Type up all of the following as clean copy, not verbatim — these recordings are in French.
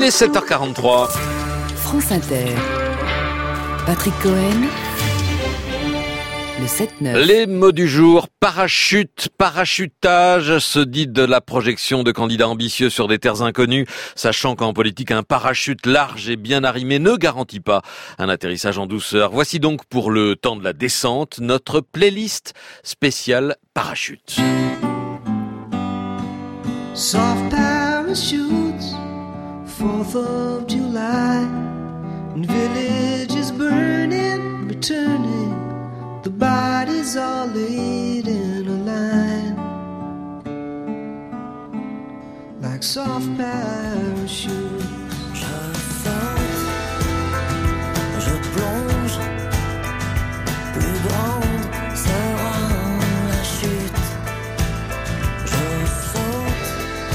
est 7h43. France Inter. Patrick Cohen. Le 7-9. Les mots du jour: parachute, parachutage, se dit de la projection de candidats ambitieux sur des terres inconnues, sachant qu'en politique, un parachute large et bien arrimé ne garantit pas un atterrissage en douceur. Voici donc pour le temps de la descente, notre playlist spéciale parachute. Soft parachutes, 4th of July, and villages burning, returning. The bodies are laid in a line, like soft parachutes. Je saute, je plonge, plus grande sera la chute. Je saute,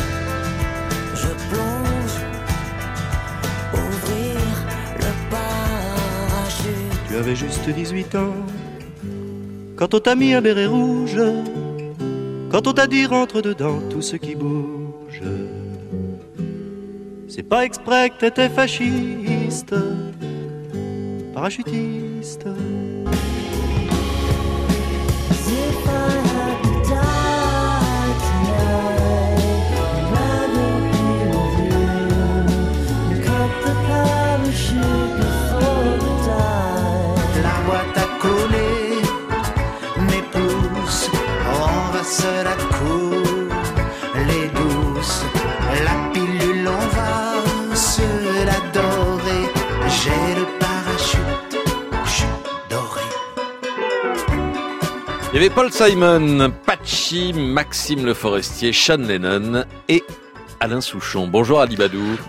je plonge, ouvrir le parachute. Tu avais juste 18 ans quand on t'a mis un béret rouge, quand on t'a dit rentre dedans tout ce qui bouge. C'est pas exprès que t'étais fasciste, parachutiste. If I had to die tonight, I'd rather be with you. Cut the parachute before the die. La boîte à coller, mes pouces, on va se la couler douce. La pilule, on va se la dorer. J'ai le parachute, chut, doré. Il y avait Paul Simon, Patchy, Maxime Le Forestier, Sean Lennon et Alain Souchon. Bonjour Ali Badou.